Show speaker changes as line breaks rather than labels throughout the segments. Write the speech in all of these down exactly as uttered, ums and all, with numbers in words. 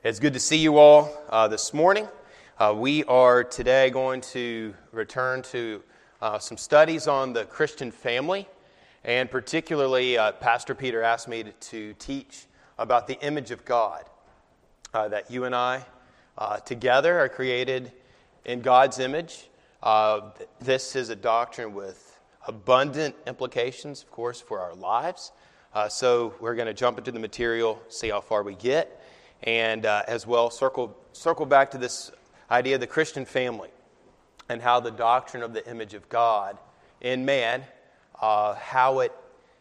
It's good to see you all uh, this morning. Uh, we are today going to return to uh, some studies on the Christian family, and particularly uh, Pastor Peter asked me to, to teach about the image of God, uh, that you and I uh, together are created in God's image. Uh, this is a doctrine with abundant implications, of course, for our lives. Uh, so we're going to jump into the material, see how far we get. And uh, as well, circle circle back to this idea of the Christian family and how the doctrine of the image of God in man, uh, how it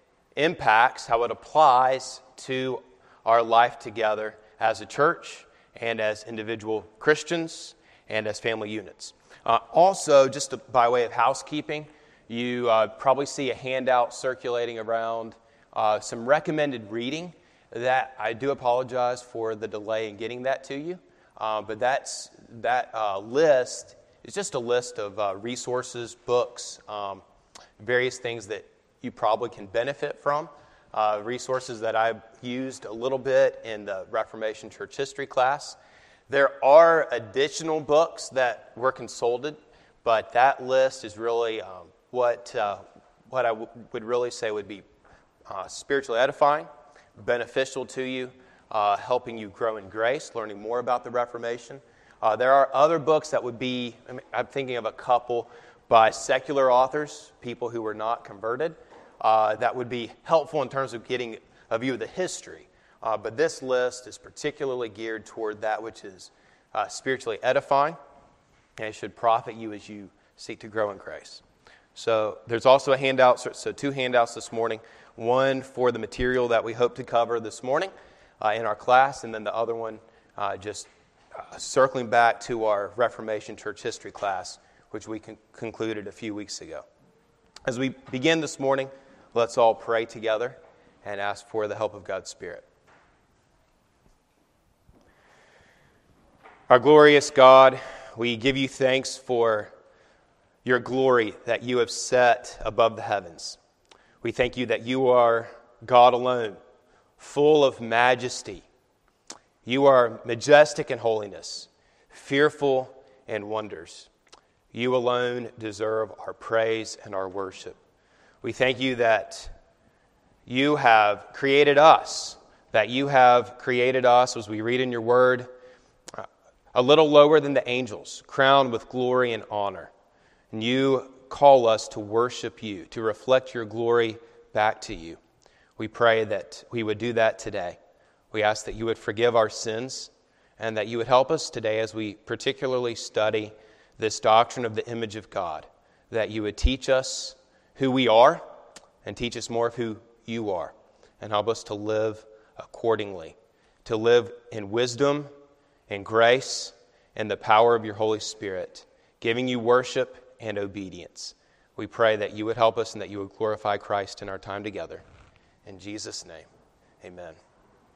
impacts, how it applies to our life together as a church and as individual Christians and as family units. Uh, also, just to, by way of housekeeping, you uh, probably see a handout circulating around uh, some recommended reading. That I do apologize for the delay in getting that to you, uh, but that's that uh, list is just a list of uh, resources, books, um, various things that you probably can benefit from, uh, resources that I've used a little bit in the Reformation Church History class. There are additional books that were consulted, but that list is really um, what uh, what I w- would really say would be uh, spiritually edifying, beneficial to you, uh, helping you grow in grace, learning more about the Reformation. Uh, there are other books that would be, I mean, I'm thinking of a couple by secular authors, people who were not converted, uh, that would be helpful in terms of getting a view of the history. Uh, but this list is particularly geared toward that which is uh, spiritually edifying, and it should profit you as you seek to grow in grace. So there's also a handout, so, so two handouts this morning. One for the material that we hope to cover this morning uh, in our class, and then the other one uh, just uh, circling back to our Reformation Church History class, which we con- concluded a few weeks ago. As we begin this morning, let's all pray together and ask for the help of God's Spirit. Our glorious God, we give you thanks for your glory that you have set above the heavens. We thank you that you are God alone, full of majesty. You are majestic in holiness, fearful in wonders. You alone deserve our praise and our worship. We thank you that you have created us, that you have created us, as we read in your word, a little lower than the angels, crowned with glory and honor. And you call us to worship you, to reflect your glory back to you. We pray that we would do that today. We ask that you would forgive our sins and that you would help us today as we particularly study this doctrine of the image of God, that you would teach us who we are and teach us more of who you are, and help us to live accordingly, to live in wisdom and grace and the power of your Holy Spirit, giving you worship and obedience. We pray that you would help us and that you would glorify Christ in our time together. In Jesus' name, amen. Amen.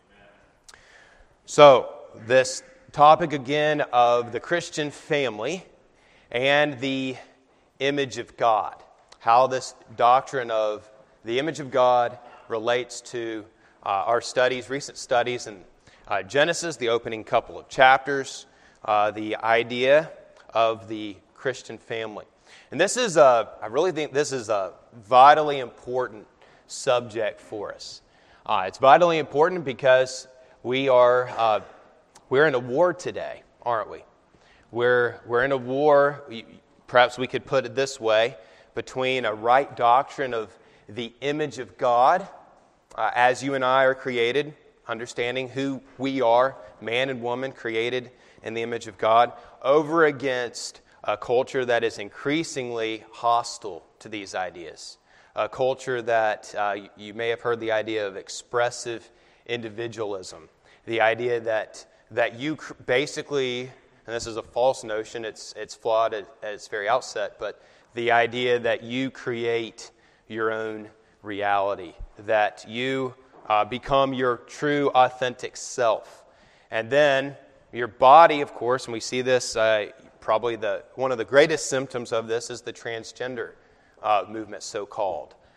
So, this topic again of the Christian family and the image of God. How this doctrine of the image of God relates to uh, our studies, recent studies in uh, Genesis, the opening couple of chapters, uh, the idea of the Christian family. And this is a, I really think this is a vitally important subject for us. Uh, it's vitally important because we are, uh, we're in a war today, aren't we? We're, we're in a war, perhaps we could put it this way, between a right doctrine of the image of God, uh, as you and I are created, understanding who we are, man and woman created in the image of God, over against a culture that is increasingly hostile to these ideas. A culture that uh, you may have heard the idea of expressive individualism. The idea that that you cr- basically, and this is a false notion, it's it's flawed at, at its very outset, but the idea that you create your own reality, that you uh, become your true, authentic self. And then your body, of course, and we see this, uh, probably the one of the greatest symptoms of this is the transgender uh, movement, so-called.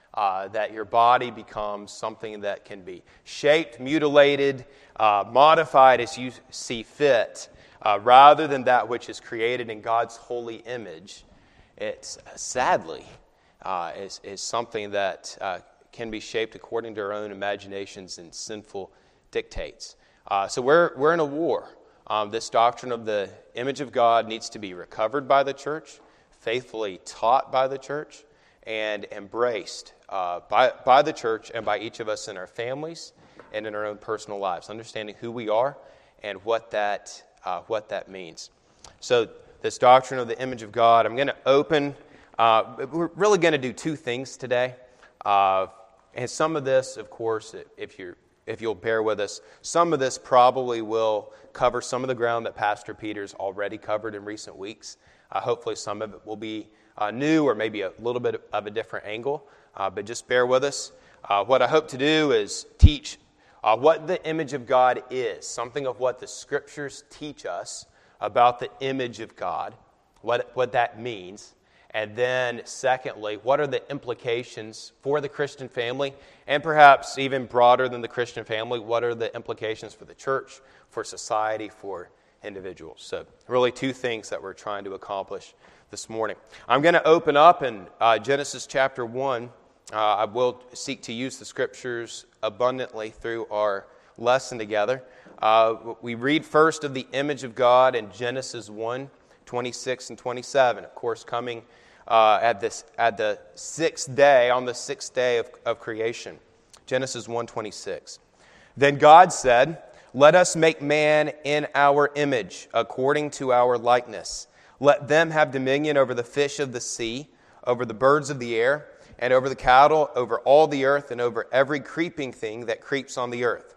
uh, that your body becomes something that can be shaped, mutilated, uh, modified as you see fit, uh, rather than that which is created in God's holy image. It's uh, sadly uh, is, is something that uh, can be shaped according to our own imaginations and sinful dictates. Uh, so we're we're in a war. Um, this doctrine of the image of God needs to be recovered by the church, faithfully taught by the church, and embraced uh, by, by the church and by each of us in our families and in our own personal lives, understanding who we are and what that uh, what that means. So this doctrine of the image of God, I'm going to open, uh, we're really going to do two things today. Uh, and some of this, of course, if you're if you'll bear with us, some of this probably will cover some of the ground that Pastor Peter's already covered in recent weeks. Uh, hopefully some of it will be uh, new or maybe a little bit of a different angle, uh, but just bear with us. Uh, what I hope to do is teach uh, what the image of God is, something of what the Scriptures teach us about the image of God, what, what that means. And then, secondly, what are the implications for the Christian family? And perhaps even broader than the Christian family, what are the implications for the church, for society, for individuals? So, really two things that we're trying to accomplish this morning. I'm going to open up in uh, Genesis chapter one. Uh, I will seek to use the Scriptures abundantly through our lesson together. Uh, we read first of the image of God in Genesis one, twenty-six and twenty-seven. Of course, coming uh, at this at the sixth day, on the sixth day of, of creation. Genesis one twenty-six. Then God said, "Let us make man in our image, according to our likeness. Let them have dominion over the fish of the sea, over the birds of the air, and over the cattle, over all the earth, and over every creeping thing that creeps on the earth."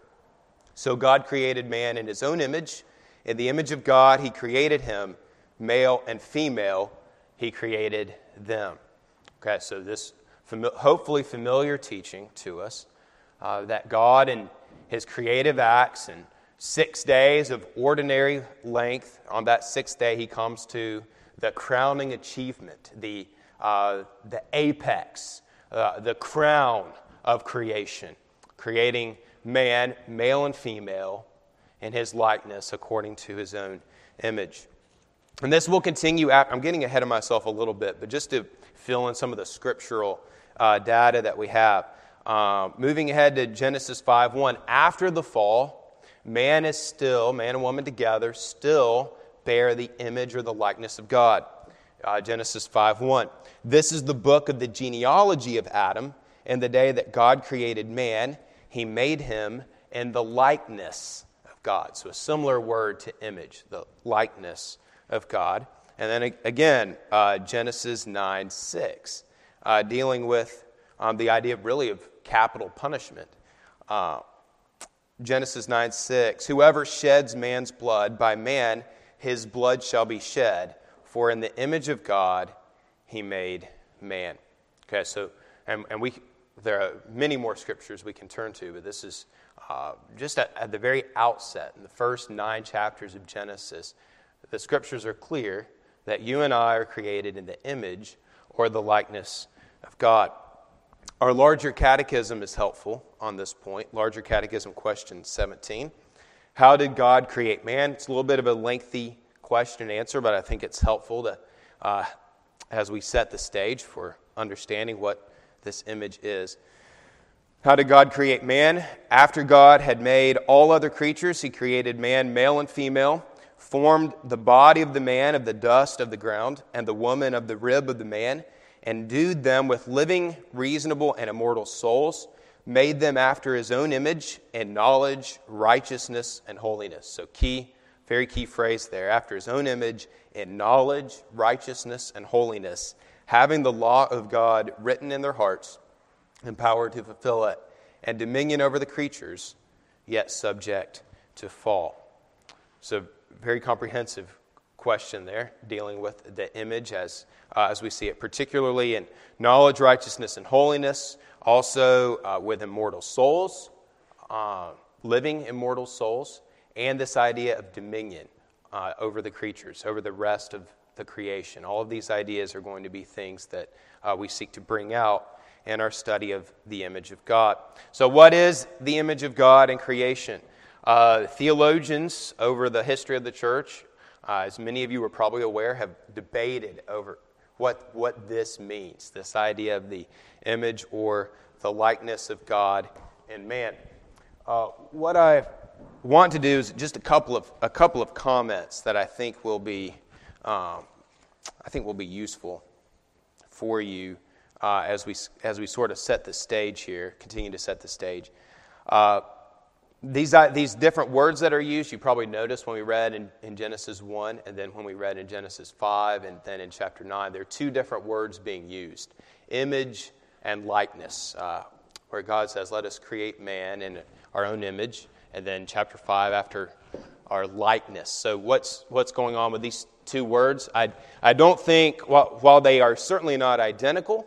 So God created man in his own image. In the image of God, he created him. Male and female, he created them. Okay, so this fami- hopefully familiar teaching to us uh, that God in his creative acts and six days of ordinary length, on that sixth day he comes to the crowning achievement, the, uh, the apex, uh, the crown of creation, creating man, male and female, in his likeness according to his own image. And this will continue. I'm getting ahead of myself a little bit, but just to fill in some of the scriptural uh, data that we have. Um, moving ahead to Genesis five one, after the fall, man is still, man and woman together, still bear the image or the likeness of God. Uh, Genesis five one. This is the book of the genealogy of Adam. In the day that God created man, he made him in the likeness of God. So a similar word to image, the likeness of God. And then again, uh, Genesis nine six, uh, dealing with um, the idea of really of capital punishment. Uh, Genesis nine six, whoever sheds man's blood, by man his blood shall be shed, for in the image of God he made man. Okay, so, and, and we there are many more scriptures we can turn to, but this is uh, just at, at the very outset, in the first nine chapters of Genesis, the scriptures are clear that you and I are created in the image or the likeness of God. Our larger catechism is helpful on this point. Larger catechism question seventeen. How did God create man? It's a little bit of a lengthy question and answer, but I think it's helpful to, uh, as we set the stage for understanding what this image is. How did God create man? After God had made all other creatures, he created man, male and female, formed the body of the man of the dust of the ground, and the woman of the rib of the man, endued them with living, reasonable, and immortal souls, made them after his own image in knowledge, righteousness, and holiness. So key, very key phrase there. After his own image in knowledge, righteousness, and holiness, having the law of God written in their hearts, empowered to fulfill it, and dominion over the creatures, yet subject to fall. So very comprehensive question there, dealing with the image as uh, as we see it, particularly in knowledge, righteousness, and holiness, also uh, with immortal souls, uh, living immortal souls, and this idea of dominion uh, over the creatures, over the rest of the creation. All of these ideas are going to be things that uh, we seek to bring out in our study of the image of God. So what is the image of God in creation? Uh, theologians over the history of the church, uh, as many of you are probably aware, have debated over what, what this means, this idea of the image or the likeness of God in man. Uh, what I want to do is just a couple of a couple of comments that I think will be um, I think will be useful for you uh, as we as we sort of set the stage here, continue to set the stage. Uh, these uh, these different words that are used, you probably noticed when we read in, in Genesis one, and then when we read in Genesis five, and then in chapter nine, there are two different words being used: image and likeness, uh, where God says, "Let us create man in our own image," and then chapter five, after our likeness. So what's what's going on with these two words? I I don't think, while, while they are certainly not identical,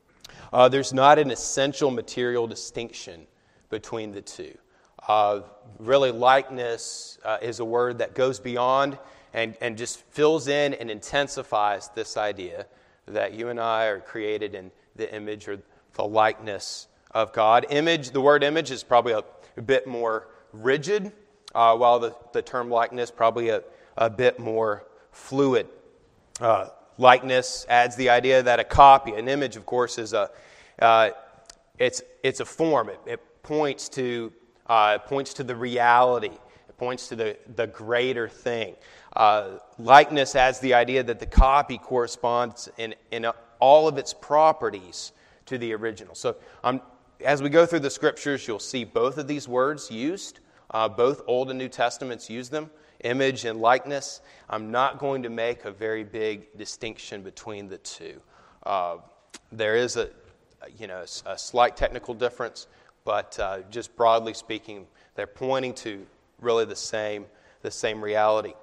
uh, there's not an essential material distinction between the two. Uh, really, likeness uh, is a word that goes beyond and, and just fills in and intensifies this idea that you and I are created in the image or the likeness of God. Image, the word image is probably a, a bit more rigid, uh, while the, the term likeness probably a, a bit more fluid. Uh, likeness adds the idea that a copy, an image, of course, is a uh, it's it's a form. It, it points to uh, it points to the reality. It points to the the greater thing. Uh, likeness adds the idea that the copy corresponds in in all of its properties to the original. So, um, as we go through the scriptures, you'll see both of these words used. Uh, both Old and New Testaments use them. Image and likeness. I'm not going to make a very big distinction between the two. Uh, there is a, you know, a slight technical difference, but uh, just broadly speaking, they're pointing to really the same, the same reality.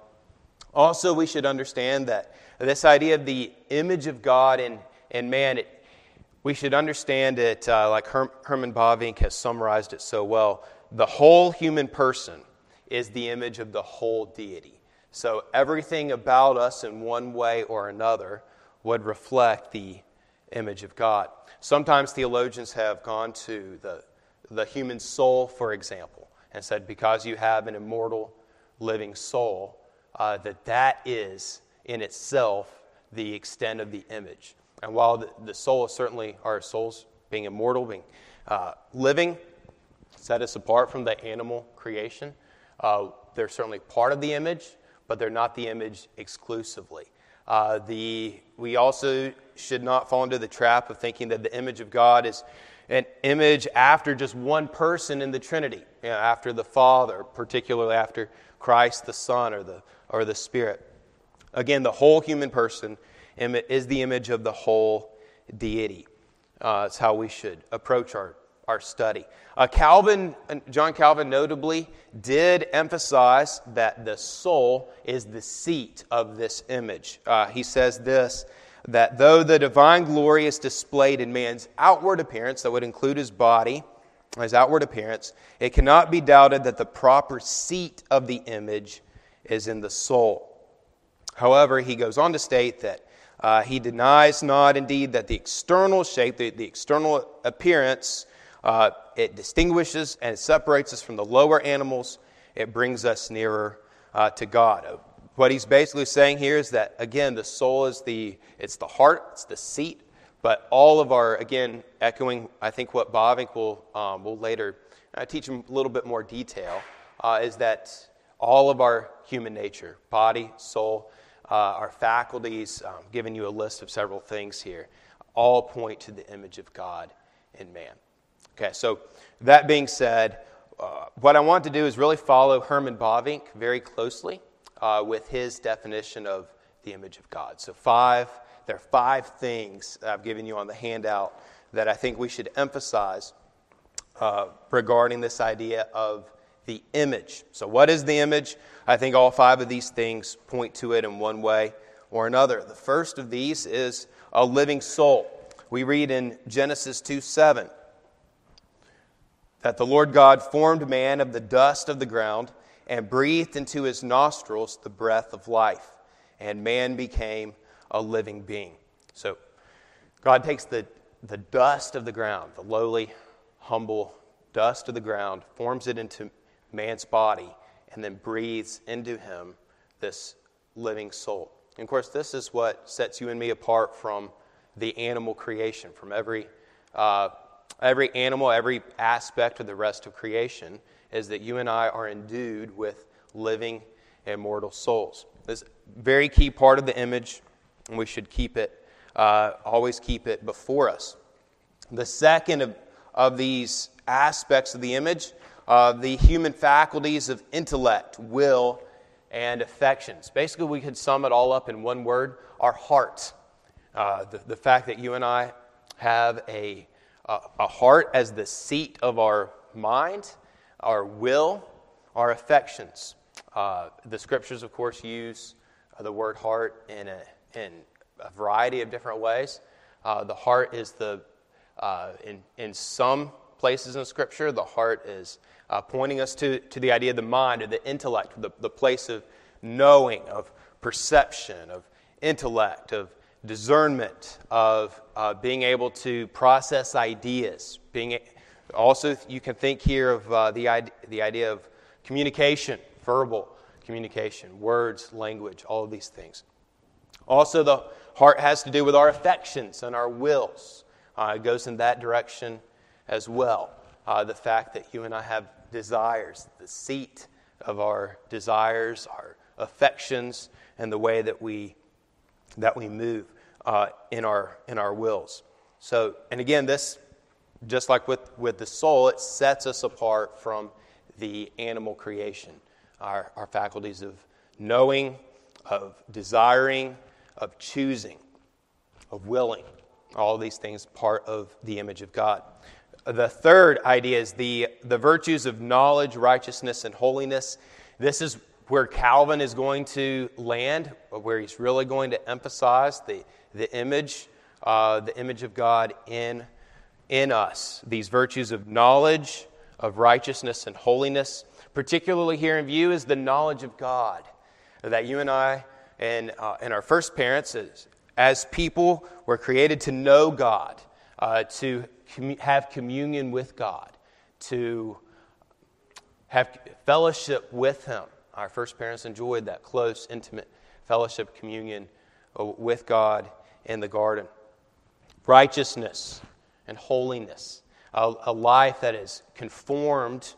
Also, we should understand that this idea of the image of God in, in man, it, we should understand it uh, like Her- Herman Bavinck has summarized it so well. The whole human person is the image of the whole deity. So everything about us in one way or another would reflect the image of God. Sometimes theologians have gone to the, the human soul, for example, and said because you have an immortal living soul, uh, that that is in itself the extent of the image. And while the, the soul is certainly, our souls being immortal, being uh, living, set us apart from the animal creation, uh, they're certainly part of the image, but they're not the image exclusively. Uh, the we also should not fall into the trap of thinking that the image of God is an image after just one person in the Trinity, you know, after the Father, particularly after Christ the Son or the or the Spirit. Again, the whole human person is the image of the whole deity. Uh, it's how we should approach our, our study. Uh, Calvin, John Calvin notably, did emphasize that the soul is the seat of this image. Uh, he says this, that though the divine glory is displayed in man's outward appearance, that would include his body, his outward appearance, it cannot be doubted that the proper seat of the image is in the soul. However, he goes on to state that Uh, he denies not, indeed, that the external shape, the, the external appearance, uh, it distinguishes and it separates us from the lower animals. It brings us nearer uh, to God. Uh, what he's basically saying here is that, again, the soul is the, it's the heart, it's the seat, but all of our, again, echoing, I think what Bavinck will, um, will later uh, teach him a little bit more detail, uh, is that all of our human nature, body, soul, Uh, our faculties, um, giving you a list of several things here, all point to the image of God in man. Okay, so that being said, uh, what I want to do is really follow Herman Bavinck very closely uh, with his definition of the image of God. So five, there are five things that I've given you on the handout that I think we should emphasize uh, regarding this idea of the image. So what is the image? I think all five of these things point to it in one way or another. The first of these is a living soul. We read in Genesis two seven that the Lord God formed man of the dust of the ground and breathed into his nostrils the breath of life, and man became a living being. So God takes the the dust of the ground, the lowly, humble dust of the ground, forms it into man's body, and then breathes into him this living soul. And of course, this is what sets you and me apart from the animal creation, from every uh, every animal, every aspect of the rest of creation, is that you and I are endued with living, immortal souls. This is a very key part of the image, and we should keep it, uh, always keep it before us. The second of, of these aspects of the image, uh, the human faculties of intellect, will, and affections. Basically, we could sum it all up in one word: our heart. Uh, the, the fact that you and I have a, a, a heart as the seat of our mind, our will, our affections. Uh, the scriptures, of course, use uh, the word heart in a, in a variety of different ways. Uh, the heart is the, uh, in, in some places in Scripture, the heart is uh, pointing us to, to the idea of the mind or the intellect, the, the place of knowing, of perception, of intellect, of discernment, of uh, being able to process ideas. Being also, you can think here of uh, the idea, the idea of communication, verbal communication, words, language, all of these things. Also, the heart has to do with our affections and our wills. Uh, it goes in that direction as well. Uh, the fact that you and I have desires, the seat of our desires, our affections, and the way that we that we move uh, in our in our wills. So, and again, this, just like with, with the soul, it sets us apart from the animal creation. Our, our faculties of knowing, of desiring, of choosing, of willing. All of these things part of the image of God. The third idea is the, the virtues of knowledge, righteousness, and holiness. This is where Calvin is going to land, where he's really going to emphasize the, the image, uh, the image of God in, in us. These virtues of knowledge, of righteousness, and holiness. Particularly here in view is the knowledge of God. That you and I and, uh, and our first parents, as, as people, were created to know God, uh, to commu- have communion with God, to have fellowship with Him. Our first parents enjoyed that close, intimate fellowship, communion with God in the garden. Righteousness and holiness, a, a life that is conformed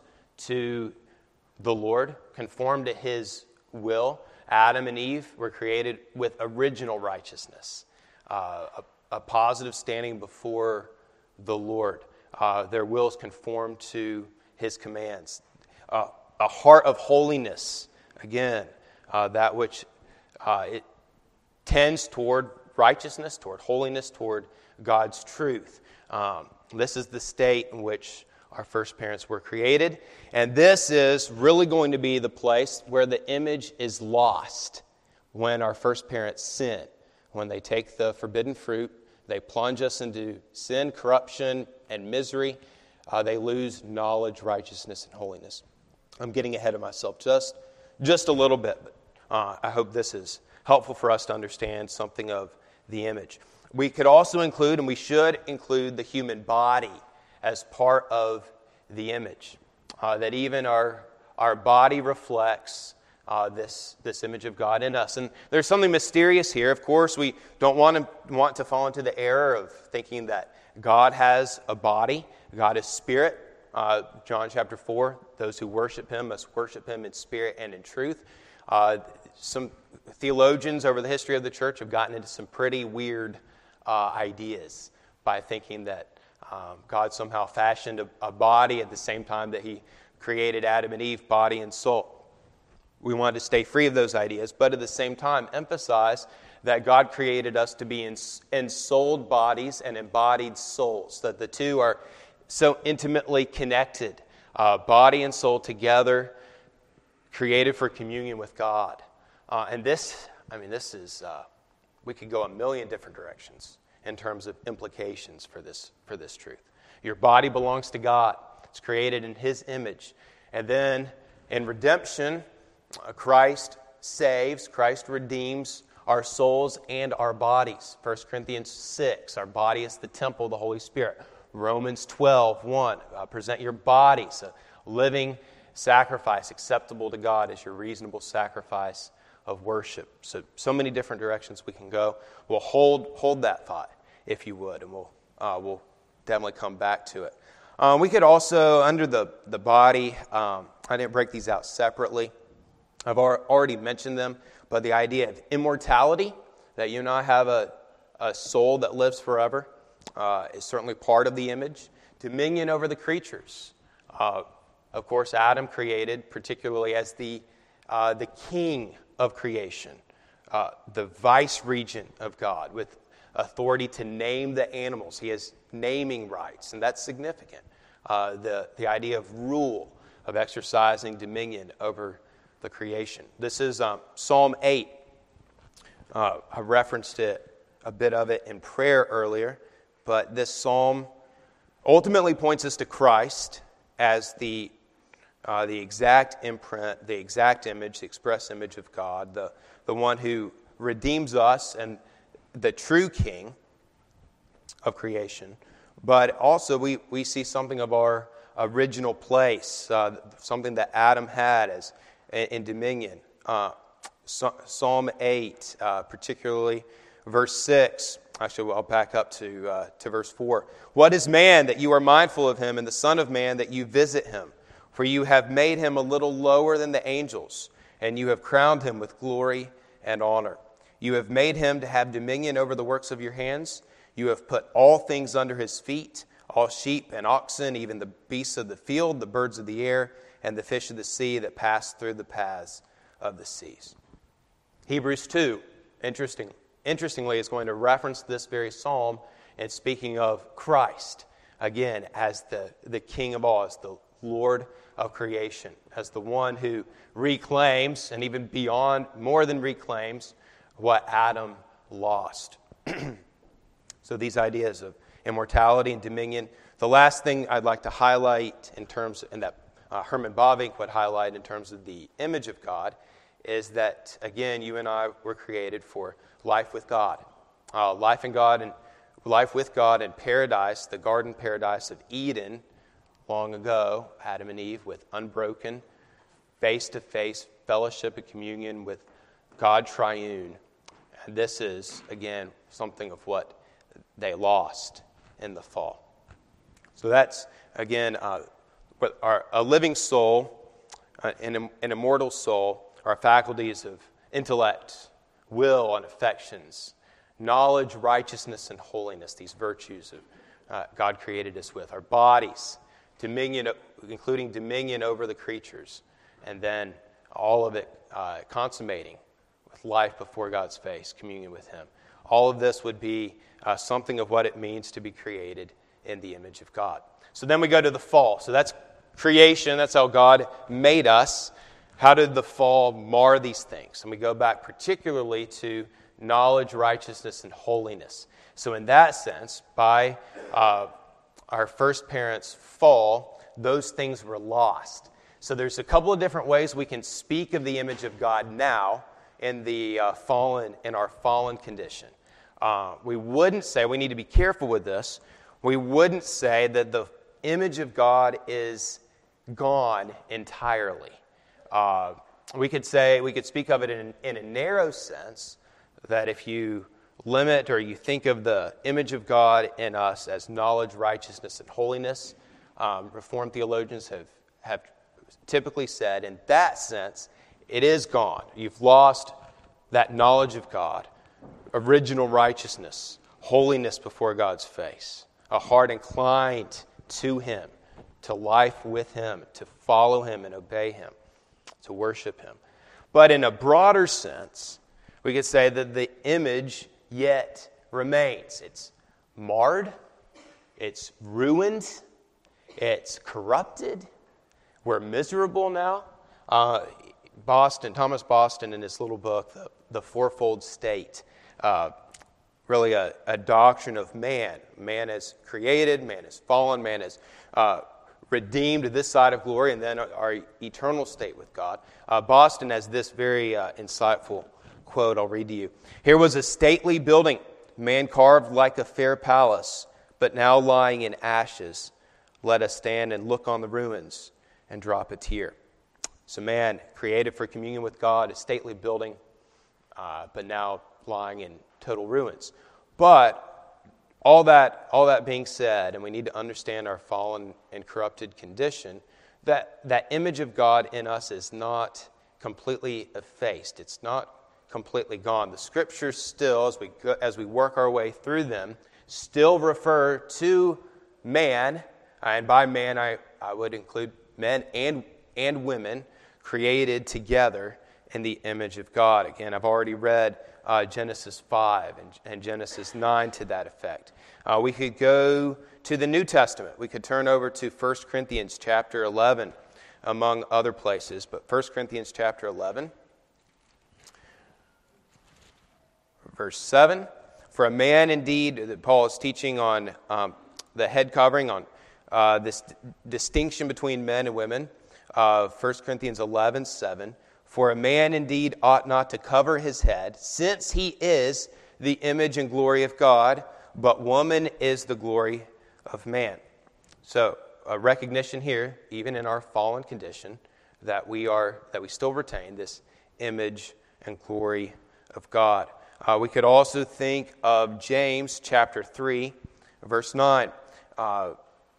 to the Lord, conformed to His will. Adam and Eve were created with original righteousness, uh, a, a positive standing before the Lord. Uh, their wills conformed to His commands. Uh, a heart of holiness, again, uh, that which uh, it tends toward righteousness, toward holiness, toward God's truth. Um, this is the state in which our first parents were created. And this is really going to be the place where the image is lost when our first parents sin. When they take the forbidden fruit, they plunge us into sin, corruption, and misery. Uh, they lose knowledge, righteousness, and holiness. I'm getting ahead of myself just, just a little bit, but uh, I hope this is helpful for us to understand something of the image. We could also include, and we should include, the human body as part of the image. Uh, that even our our body reflects uh, this, this image of God in us. And there's something mysterious here. Of course, we don't want to, want to fall into the error of thinking that God has a body. God is spirit. Uh, John chapter four, those who worship Him must worship Him in spirit and in truth. Uh, some theologians over the history of the church have gotten into some pretty weird uh, ideas by thinking that um, God somehow fashioned a, a body at the same time that He created Adam and Eve, body and soul. We want to stay free of those ideas, but at the same time emphasize that God created us to be ensouled bodies and embodied souls, that the two are so intimately connected, uh, body and soul together, created for communion with God. Uh, and this, I mean, this is, uh, we could go a million different directions in terms of implications for this, for this truth. Your body belongs to God. It's created in His image. And then in redemption, uh, Christ saves, Christ redeems our souls and our bodies. First Corinthians six, our body is the temple of the Holy Spirit. Romans twelve, one, uh, present your bodies, a living sacrifice acceptable to God as your reasonable sacrifice of worship. So, so many different directions we can go. We'll hold hold that thought, if you would, and we'll uh, we'll definitely come back to it. Um, we could also, under the, the body, um, I didn't break these out separately. I've already mentioned them, but the idea of immortality, that you and I have a, a soul that lives forever, uh, is certainly part of the image. Dominion over the creatures. Uh, of course, Adam created, particularly as the, uh, the king of creation, uh, the vice regent of God, with authority to name the animals. He has naming rights, and that's significant. Uh, the, the idea of rule, of exercising dominion over the creation. This is um, Psalm eight. Uh, I referenced it, a bit of it in prayer earlier, but this psalm ultimately points us to Christ as the uh, the exact imprint, the exact image, the express image of God, the, the one who redeems us and the true king of creation. But also we, we see something of our original place, uh, something that Adam had as in, in dominion. Uh, so, Psalm eight, uh, particularly verse six. Actually, I'll back up to uh, to verse four. What is man that you are mindful of him, and the son of man that you visit him? For you have made him a little lower than the angels, and you have crowned him with glory and honor. You have made him to have dominion over the works of your hands. You have put all things under his feet, all sheep and oxen, even the beasts of the field, the birds of the air, and the fish of the sea that pass through the paths of the seas. Hebrews two, interesting, interestingly, is going to reference this very psalm and speaking of Christ, again, as the, the King of all, as the Lord of creation, as the one who reclaims, and even beyond, more than reclaims, what Adam lost. So these ideas of immortality and dominion. The last thing I'd like to highlight in terms, and that uh, Herman Bavinck would highlight in terms of the image of God, is that, again, you and I were created for life with God. Uh, life in God and life with God in paradise, the garden paradise of Eden, long ago, Adam and Eve, with unbroken, face-to-face fellowship and communion with God triune. And this is, again, something of what they lost in the fall. So that's, again, uh, our, a living soul, uh, an, an immortal soul, our faculties of intellect, will, and affections, knowledge, righteousness, and holiness, these virtues of uh, God created us with. Our bodies, dominion, including dominion over the creatures, and then all of it uh, consummating with life before God's face, communion with Him. All of this would be uh, something of what it means to be created in the image of God. So then we go to the fall. So that's creation. That's how God made us. How did the fall mar these things? And we go back particularly to knowledge, righteousness, and holiness. So in that sense, by uh, our first parents' fall, those things were lost. So there's a couple of different ways we can speak of the image of God now in the uh, fallen, in our fallen condition. Uh, we wouldn't say, we need to be careful with this, we wouldn't say that the image of God is gone entirely. Uh, we could say, we could speak of it in, in a narrow sense, that if you limit or you think of the image of God in us as knowledge, righteousness, and holiness, um, Reformed theologians have, have typically said, in that sense, it is gone. You've lost that knowledge of God, original righteousness, holiness before God's face, a heart inclined to Him, to life with Him, to follow Him and obey Him, to worship Him. But in a broader sense, we could say that the image yet remains. It's marred, it's ruined, it's corrupted. We're miserable now. Uh, Boston, Thomas Boston, in his little book, The, the Fourfold State, uh, really a, a doctrine of man. Man is created, man is fallen, man is uh, redeemed to this side of glory, and then our eternal state with God. Uh, Boston has this very uh, insightful quote I'll read to you. Here was a stately building, man carved like a fair palace, but now lying in ashes. Let us stand and look on the ruins and drop a tear. So man, created for communion with God, a stately building, uh, but now lying in total ruins. But all that, all that being said, and we need to understand our fallen and corrupted condition, that, that image of God in us is not completely effaced. It's not completely gone. The Scriptures still, as we go, as we work our way through them, still refer to man, and by man I, I would include men and, and women created together in the image of God. Again, I've already read uh, Genesis five and, and Genesis nine to that effect. Uh, we could go to the New Testament. We could turn over to First Corinthians chapter eleven, among other places. But First Corinthians chapter eleven, verse seven. For a man indeed, Paul is teaching on um, the head covering, on uh, this d- distinction between men and women. Uh, First Corinthians eleven, seven. For a man indeed ought not to cover his head, since he is the image and glory of God, but woman is the glory of man. So, a recognition here, even in our fallen condition, that we are that we still retain this image and glory of God. Uh, we could also think of James chapter three, verse nine. Uh,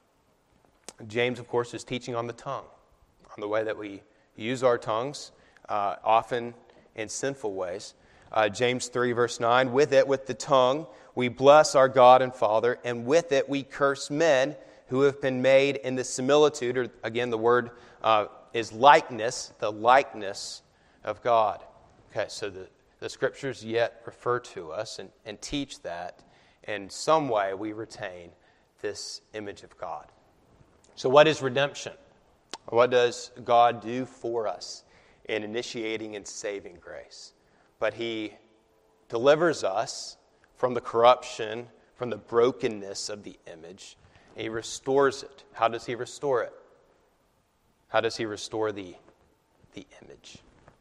James, of course, is teaching on the tongue, on the way that we use our tongues, uh, often in sinful ways. Uh, James three, verse nine, with it, with the tongue, we bless our God and Father, and with it we curse men who have been made in the similitude, or again, the word uh, is likeness, the likeness of God. Okay, so the, the Scriptures yet refer to us and, and teach that in some way we retain this image of God. So what is redemption? What does God do for us in initiating and saving grace? But He delivers us from the corruption, from the brokenness of the image. He restores it. How does He restore it? How does He restore the, the image?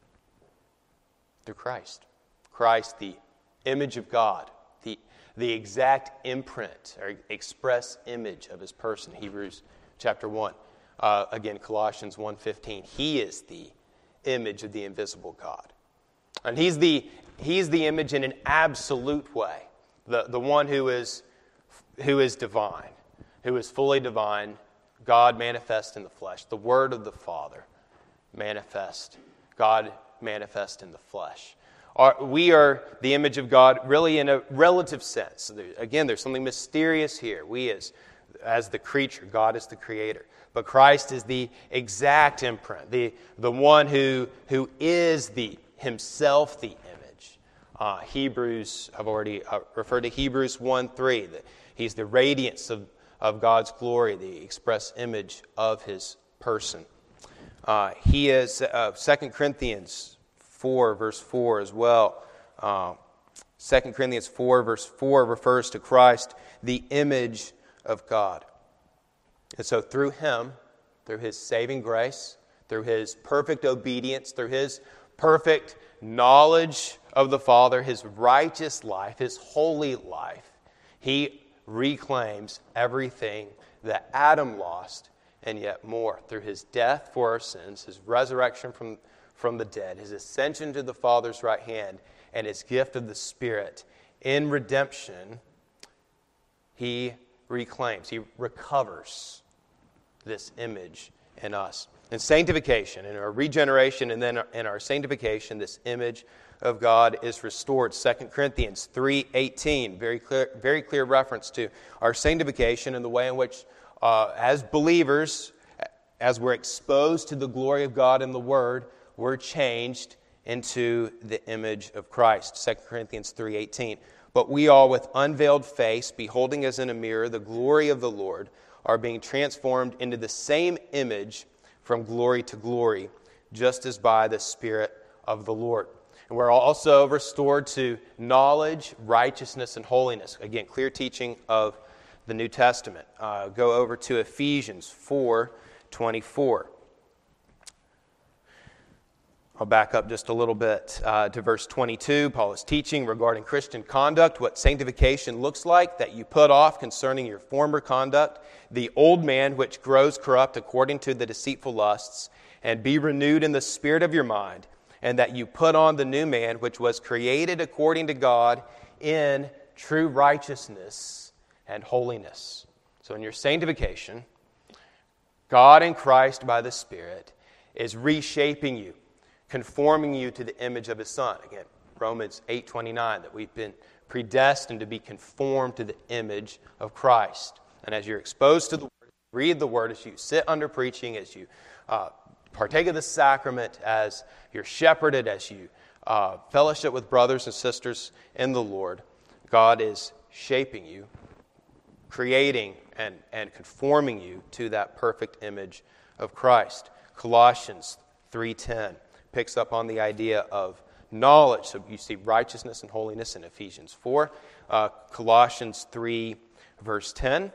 Through Christ. Christ, the image of God, the, the exact imprint or express image of His person. Hebrews chapter one. Uh, again, Colossians one fifteen. He is the image of the invisible God. And He's the, he's the image in an absolute way. The, the one who is, who is divine, who is fully divine, God manifest in the flesh, the Word of the Father manifest, God manifest in the flesh. Our, we are the image of God really in a relative sense. There, again, there's something mysterious here. We as, as the creature, God is the creator. But Christ is the exact imprint, the, the one who, who is the Himself the image. Uh, Hebrews, I've already uh, referred to Hebrews one three, that He's the radiance of, of God's glory, the express image of His person. Uh, he is, uh, Second Corinthians four, verse four as well. Uh, Second Corinthians four, verse four refers to Christ, the image of God. And so through Him, through His saving grace, through His perfect obedience, through His perfect knowledge of the Father, His righteous life, His holy life, He reclaims everything that Adam lost and yet more. Through His death for our sins, His resurrection from, from the dead, His ascension to the Father's right hand, and His gift of the Spirit, in redemption, He reclaims, He recovers this image in us. In sanctification, in our regeneration, and then in our sanctification, this image of God is restored. Second Corinthians three eighteen, very clear, very clear reference to our sanctification and the way in which, uh, as believers, as we're exposed to the glory of God in the Word, we're changed into the image of Christ. Second Corinthians three eighteen. But we all, with unveiled face, beholding as in a mirror the glory of the Lord, are being transformed into the same image from glory to glory, just as by the Spirit of the Lord. And we're also restored to knowledge, righteousness, and holiness. Again, clear teaching of the New Testament. Uh, go over to Ephesians four twenty-four. I'll back up just a little bit uh, to verse twenty-two. Paul is teaching regarding Christian conduct, what sanctification looks like, that you put off concerning your former conduct, the old man which grows corrupt according to the deceitful lusts, and be renewed in the spirit of your mind, and that you put on the new man which was created according to God in true righteousness and holiness. So in your sanctification, God in Christ by the Spirit is reshaping you, conforming you to the image of His Son. Again, Romans eight twenty-nine, that we've been predestined to be conformed to the image of Christ. And as you're exposed to the Word, read the Word, as you sit under preaching, as you uh, partake of the sacrament, as you're shepherded, as you uh, fellowship with brothers and sisters in the Lord, God is shaping you, creating and, and conforming you to that perfect image of Christ. Colossians three ten picks up on the idea of knowledge. So you see righteousness and holiness in Ephesians four. Uh, Colossians three, verse ten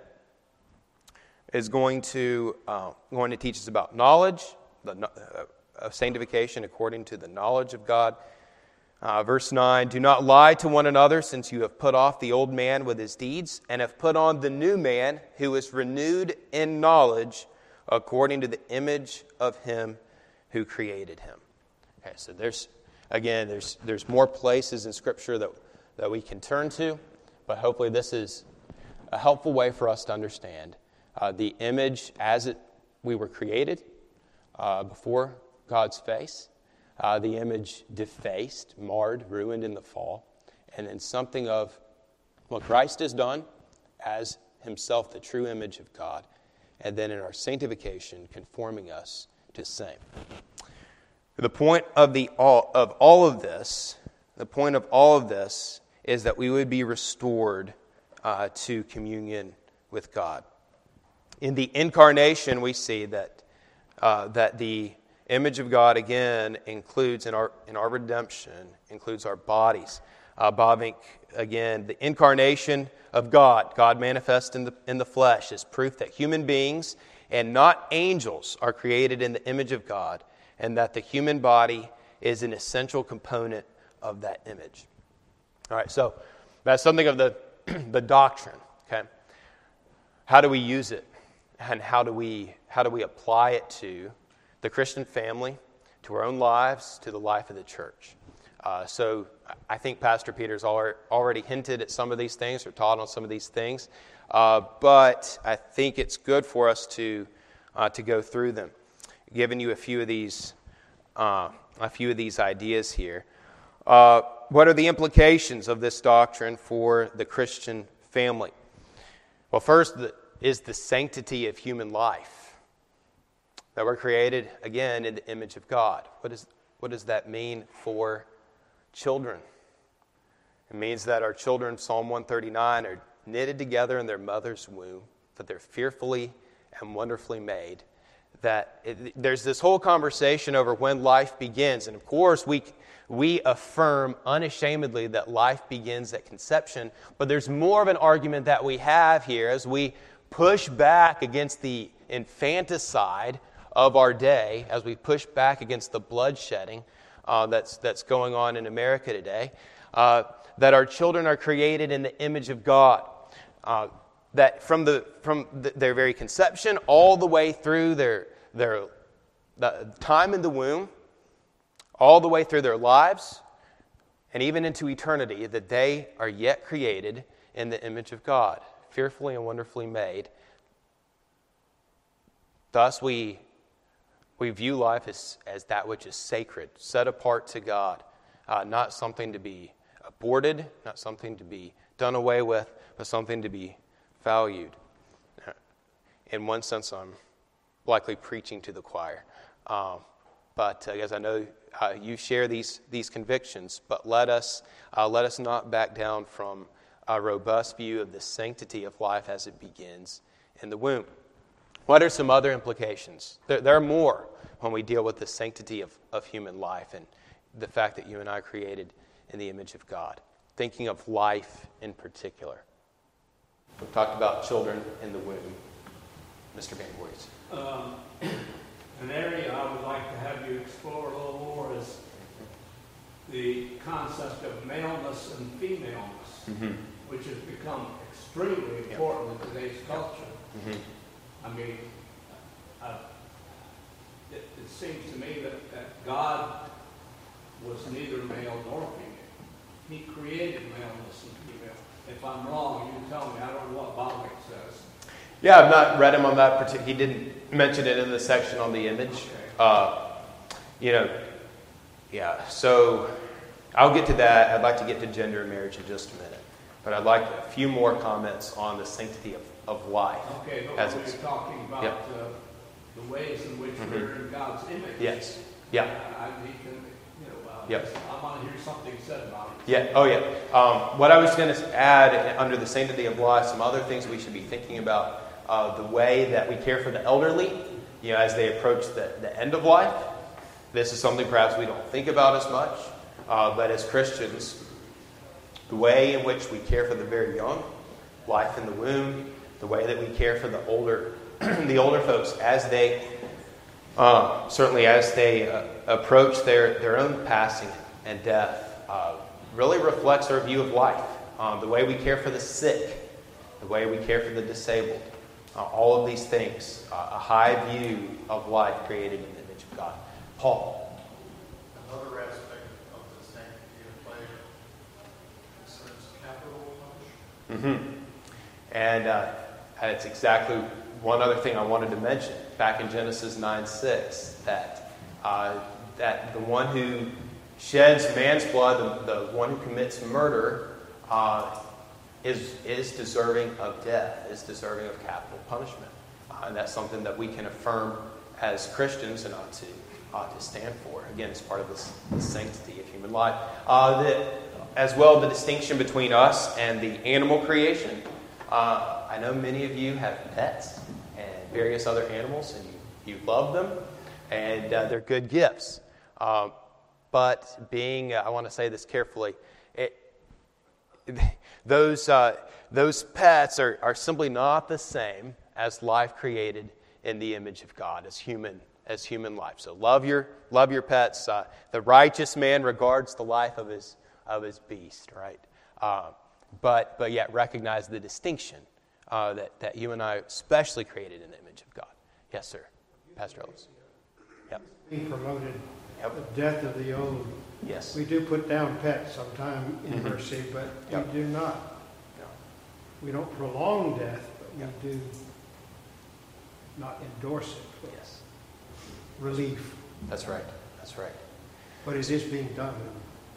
is going to uh, going to teach us about knowledge, the uh, of sanctification according to the knowledge of God. Uh, verse nine, do not lie to one another, since you have put off the old man with his deeds, and have put on the new man, who is renewed in knowledge according to the image of Him who created him. Okay, so there's, again, there's there's more places in Scripture that, that we can turn to, but hopefully this is a helpful way for us to understand uh, the image as it we were created uh, before God's face, uh, the image defaced, marred, ruined in the fall, and then something of what Christ has done as Himself, the true image of God, and then in our sanctification, conforming us to the same. The point of the all of all of this, the point of all of this is that we would be restored uh, to communion with God. In the incarnation, we see that uh, that the image of God again includes in our in our redemption includes our bodies. Uh, Bavinck, again, the incarnation of God, God manifest in the in the flesh, is proof that human beings and not angels are created in the image of God, and that the human body is an essential component of that image. All right, so that's something of the the doctrine. Okay, how do we use it, and how do we how do we apply it to the Christian family, to our own lives, to the life of the church? Uh, so I think Pastor Peter's already hinted at some of these things or taught on some of these things, uh, but I think it's good for us to uh, to go through them, giving you a few of these uh, a few of these ideas here. Uh, what are the implications of this doctrine for the Christian family? Well, first the, is the sanctity of human life. That we're created again in the image of God. What is what does that mean for children? It means that our children, Psalm one thirty-nine, are knitted together in their mother's womb, that they're fearfully and wonderfully made. That it, there's this whole conversation over when life begins. And of course, we, we affirm unashamedly that life begins at conception. But there's more of an argument that we have here as we push back against the infanticide of our day, as we push back against the bloodshedding uh, that's, that's going on in America today, uh, that our children are created in the image of God. Uh, that from the from the, their very conception all the way through their their the time in the womb, all the way through their lives, and even into eternity, that they are yet created in the image of God, fearfully and wonderfully made. Thus, we we view life as, as that which is sacred, set apart to God, uh, not something to be aborted, not something to be done away with, but something to be valued. In one sense, I'm likely preaching to the choir. Um, but uh, as I know uh, you share these these convictions, but let us uh, let us not back down from a robust view of the sanctity of life as it begins in the womb. What are some other implications? There, there are more when we deal with the sanctity of, of human life and the fact that you and I are created in the image of God. Thinking of life in particular. We've talked about children in the womb. Mister Van Voorhis.
Um, An area I would like to have you explore a little more is the concept of maleness and femaleness, mm-hmm. which has become extremely important yep. in today's culture. Mm-hmm. I mean, uh, it, it seems to me that, that God was neither male nor female. He created maleness and female. If I'm wrong, you can tell me. I don't know what Bavinck says.
Yeah, I've not read him on that particular. He didn't mention it in the section on the image.
Okay.
Uh, you know, yeah. So I'll get to that. I'd like to get to gender and marriage in just a minute, but I'd like a few more comments on the sanctity of, of life.
Okay, but when you're talking about
yeah.
uh, the ways in which mm-hmm. we're in God's image.
Yes. Yeah.
I, I need to, you know, uh,
yep.
I want to hear something said about it.
Yeah. Oh, yeah. Um, what I was going to add under the sanctity of life, some other things we should be thinking about. Uh, the way that we care for the elderly, you know, as they approach the, the end of life. This is something perhaps we don't think about as much, uh, but as Christians, the way in which we care for the very young, life in the womb, the way that we care for the older, the older folks as they, uh, certainly as they uh, approach their, their own passing and death, uh, really reflects our view of life. Um, the way we care for the sick, the way we care for the disabled. Uh, all of these things, uh, a high view of life created in the image of God. Paul.
Another aspect of the sanctity of life concerns capital punishment.
Mm-hmm. And uh, it's exactly one other thing I wanted to mention. Back in Genesis nine six, that uh, that the one who sheds man's blood, the, the one who commits murder, uh, is is deserving of death, is deserving of capital punishment. Uh, and that's something that we can affirm as Christians and ought to, ought to stand for. Again, it's part of this, the sanctity of human life. Uh, the, as well, the distinction between us and the animal creation. Uh, I know many of you have pets and various other animals, and you, you love them, and uh, they're good gifts. Um, but being, uh, I want to say this carefully, it, Those uh, those pets are, are simply not the same as life created in the image of God, as human as human life. So love your love your pets. Uh, the righteous man regards the life of his of his beast, right? Uh, but but yet recognize the distinction uh, that that you and I especially created in the image of God. Yes, sir, Pastor Ellis. Yep.
Being promoted.
Yep.
The death of the old.
Yes.
We do put down pets sometime in mm-hmm. mercy, but yep. we do not.
No.
We don't prolong death, but we
yep.
do not endorse it. But
yes.
Relief.
That's right. That's right.
But it is being done in,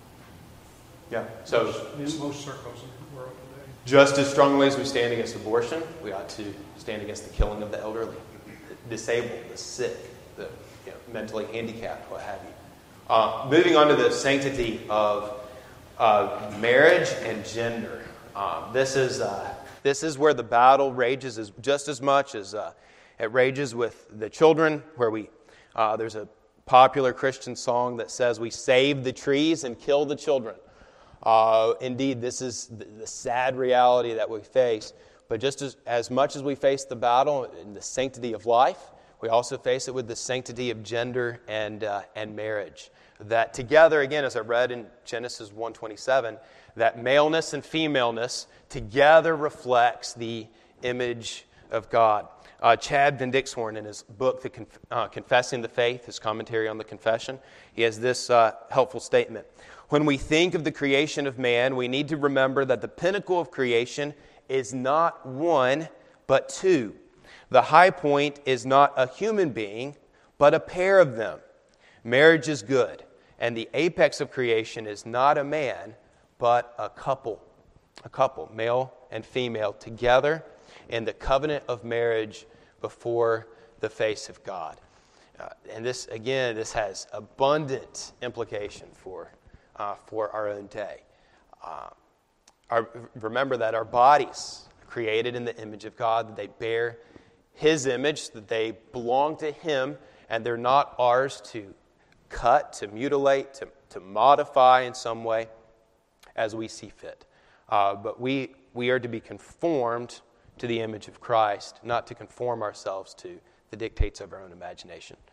yeah. So
most, in most circles in the world today.
Just as strongly as we stand against abortion, we ought to stand against the killing of the elderly, the disabled, the sick, the you know, mentally handicapped, what have you. Uh, moving on to the sanctity of uh, marriage and gender. Um, this is uh, this is where the battle rages as, just as much as uh, it rages with the children. Where we uh, there's a popular Christian song that says, "We save the trees and kill the children." Uh, indeed, this is the, the sad reality that we face. But just as, as much as we face the battle in the sanctity of life, we also face it with the sanctity of gender and uh, and marriage. That together, again, as I read in Genesis one twenty-seven, that maleness and femaleness together reflects the image of God. Uh, Chad Van Dixhorn, in his book, the Conf- uh, Confessing the Faith, his commentary on the Confession, he has this uh, helpful statement. When we think of the creation of man, we need to remember that the pinnacle of creation is not one, but two. The high point is not a human being, but a pair of them. Marriage is good, and the apex of creation is not a man, but a couple. A couple, male and female, together in the covenant of marriage before the face of God. Uh, and this, again, this has abundant implication for, uh, for our own day. Uh, our, remember that our bodies are created in the image of God, that they bear His image, that they belong to Him, and they're not ours to cut, to mutilate, to, to modify in some way as we see fit. Uh, but we, we are to be conformed to the image of Christ, not to conform ourselves to the dictates of our own imagination.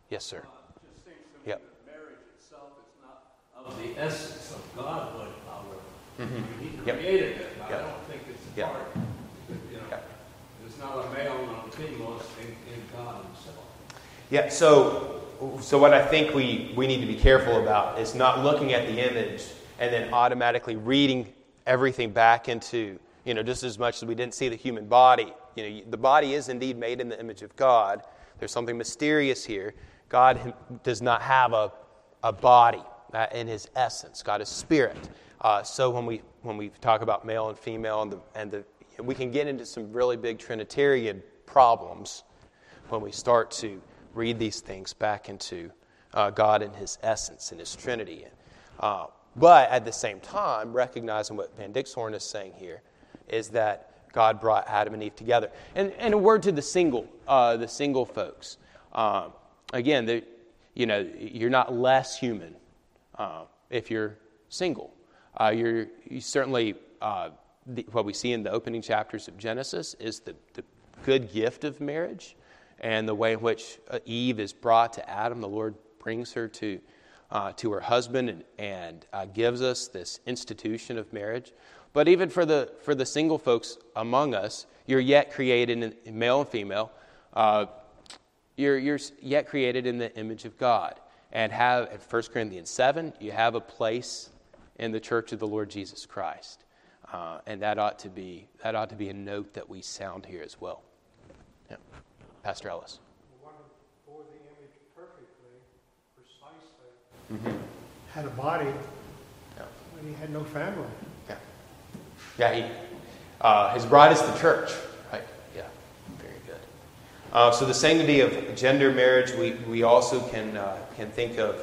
Yes, sir.
Uh, It just seems to me
Yep.
that marriage itself is not of the essence of Godhood, however.
Mm-hmm.
He
Yep.
created it, but
Yep.
I don't think it's a
Yep.
part, you know.
Yep.
It's not a male and a female, it's in, in God himself.
Yeah, so so what I think we, we need to be careful about is not looking at the image and then automatically reading everything back into, you know, just as much as we didn't see the human body. You know, the body is indeed made in the image of God. There's something mysterious here. God does not have a, a body uh, in his essence. God is spirit. Uh, so when we when we talk about male and female, and the and the we can get into some really big Trinitarian problems when we start to read these things back into uh, God and his essence and his Trinity. Uh, but at the same time, recognizing what Van Dixhoorn is saying here is that God brought Adam and Eve together. And, and a word to the single, uh, the single folks. Um, again, the, you know, you're not less human uh, if you're single. Uh, you're you certainly uh, the, what we see in the opening chapters of Genesis is the, the good gift of marriage. And the way in which uh, Eve is brought to Adam, the Lord brings her to uh, to her husband and, and uh, gives us this institution of marriage. But even for the for the single folks among us, you're yet created in, in male and female. Uh, you're you're yet created in the image of God, and have in First Corinthians seven, you have a place in the church of the Lord Jesus Christ, uh, and that ought to be that ought to be a note that we sound here as well. Yeah. Pastor Ellis.
One bore the image perfectly, precisely.
Mm-hmm.
Had a body,
Yeah.
but he had no family.
Yeah. Yeah. He, uh, his bride is the church, right? Yeah. Very good. Uh, so the sanctity of gender marriage, we we also can uh, can think of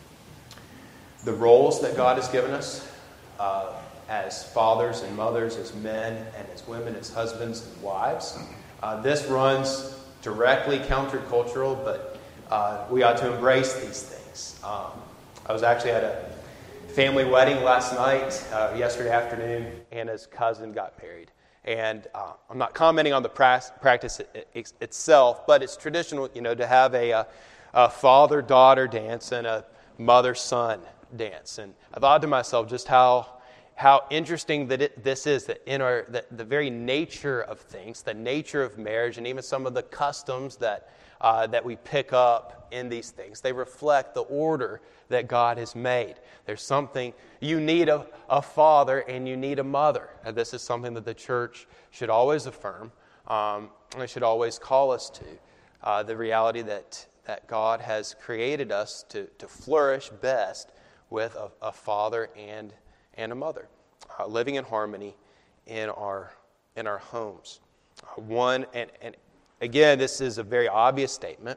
the roles that God has given us uh, as fathers and mothers, as men and as women, as husbands and wives. Uh, this runs directly countercultural, but uh, we ought to embrace these things. Um, I was actually at a family wedding last night, uh, yesterday afternoon. Anna's cousin got married. And uh, I'm not commenting on the pra- practice it, it, itself, but it's traditional, you know, to have a, a, a father-daughter dance and a mother-son dance. And I thought to myself just how how interesting that it, this is, that in our the, the very nature of things, the nature of marriage, and even some of the customs that uh, that we pick up in these things, they reflect the order that God has made. There's something, you need a, a father and you need a mother. And this is something that the church should always affirm, um, and it should always call us to. Uh, the reality that, that God has created us to, to flourish best with a, a father and and a mother, uh, living in harmony in our in our homes. Uh, one and and again, this is a very obvious statement,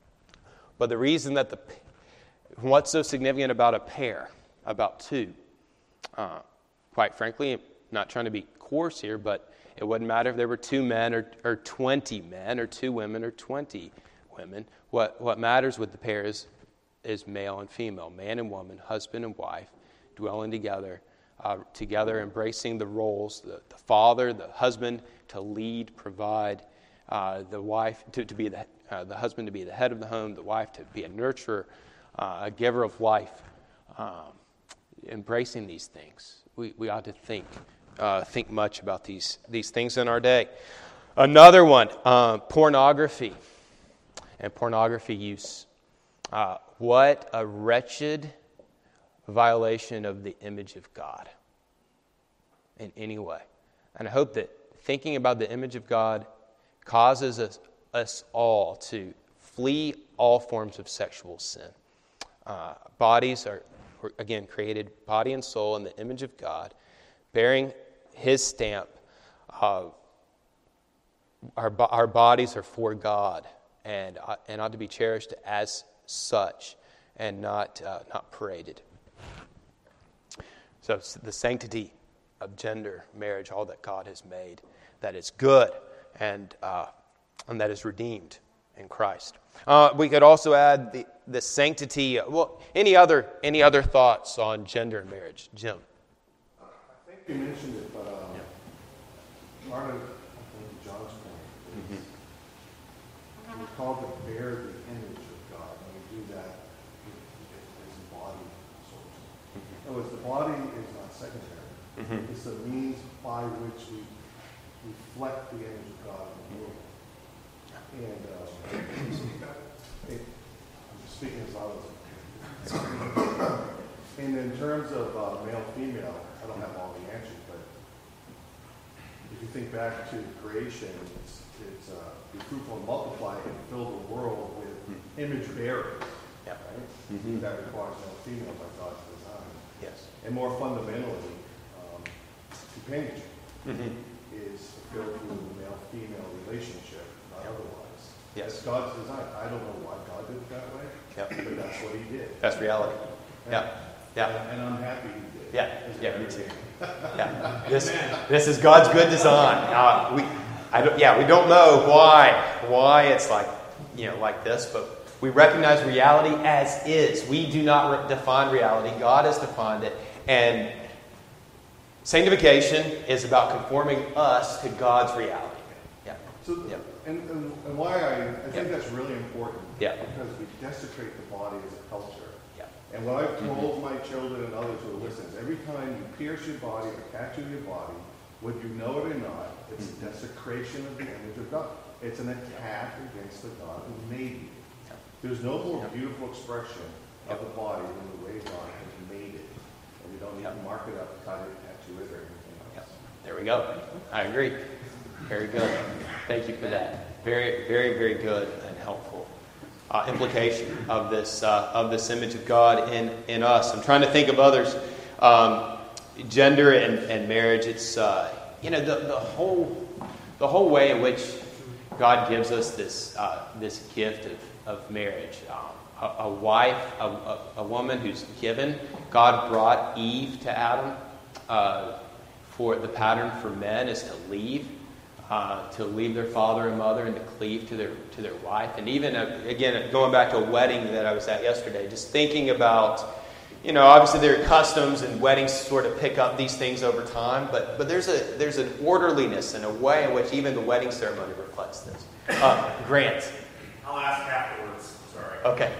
but the reason that the what's so significant about a pair, about two, uh, quite frankly, I'm not trying to be coarse here, but it wouldn't matter if there were two men or or twenty men or two women or twenty women. What what matters with the pair is is male and female, man and woman, husband and wife, dwelling together, uh, together embracing the roles, the, the father, the husband to lead, provide, uh, the wife to, to be the, uh, the husband to be the head of the home, the wife to be a nurturer, uh, a giver of life, um, embracing these things. We, we ought to think uh, think much about these, these things in our day. Another one, uh, pornography and pornography use. Uh, what a wretched violation of the image of God in any way. And I hope that thinking about the image of God causes us, us all to flee all forms of sexual sin. Uh, bodies are, again, created body and soul in the image of God, bearing His stamp. Uh, our, our bodies are for God and, uh, and ought to be cherished as such and not uh, not paraded. So the sanctity of gender, marriage, all that God has made, that is good and uh, and that is redeemed in Christ. Uh, we could also add the, the sanctity. Well, any other any other thoughts on gender and marriage, Jim?
I think you mentioned it, but um, yeah. part of I think John's point is
Mm-hmm.
we're called to bear the image of God. through that is the body source. In other words, the body is not secondary. Mm-hmm. It's the means by which we reflect the image of God in the world. And uh, it, I'm speaking as loud as I can. And in terms of uh, male-female, I don't have all the answers, but if you think back to creation, it's, it's uh, be fruitful and multiply and fill the world with mm-hmm. image bearers. Yeah. Right? Mm-hmm. That requires male-female by God's design.
Yes.
And more fundamentally, um, companionship mm-hmm. is fulfilled through the male-female relationship, not yep. otherwise.
Yes.
It's God's design. I don't know why God did it that way, yep. but that's what He did.
That's reality.
And,
yeah. Yeah.
And, and I'm happy He did.
Yeah. Yeah. Me too. Yeah. This this is God's good design. Uh, we, I don't. Yeah. We don't know why why it's like you know like this, but we recognize reality as is. We do not re- define reality. God has defined it, and sanctification is about conforming us to God's reality. Yeah.
So,
yeah.
And, and, and why I, I think
yeah.
that's really important.
Yeah.
Because we desecrate the body as a culture.
Yeah.
And what I've told mm-hmm. my children and others who are listening is every time you pierce your body or tattoo your body, whether you know it or not, it's mm-hmm. a desecration of the image of God. It's an attack against the God who made you. Yeah. There's no more yeah. beautiful expression of the body than the way God has made it. And we don't need yeah. to mark it up, cut it, tattoo it, or anything else.
Yeah. There we go. I agree. Very good. Thank you for that. Very, very, very good and helpful uh, implication of this uh, of this image of God in, in us. I'm trying to think of others. Um, gender and, and marriage. It's uh, you know the, the whole the whole way in which God gives us this uh, this gift of, of marriage. Um, a, a wife, a, a, a woman who's given. God brought Eve to Adam. Uh, for the pattern for men is to leave. Uh, to leave their father and mother and to cleave to their to their wife. And even, uh, again, going back to a wedding that I was at yesterday, just thinking about, you know, obviously there are customs and weddings sort of pick up these things over time, but but there's a there's an orderliness and a way in which even the wedding ceremony reflects this. Uh, Grant.
I'll ask afterwards. Sorry.
Okay.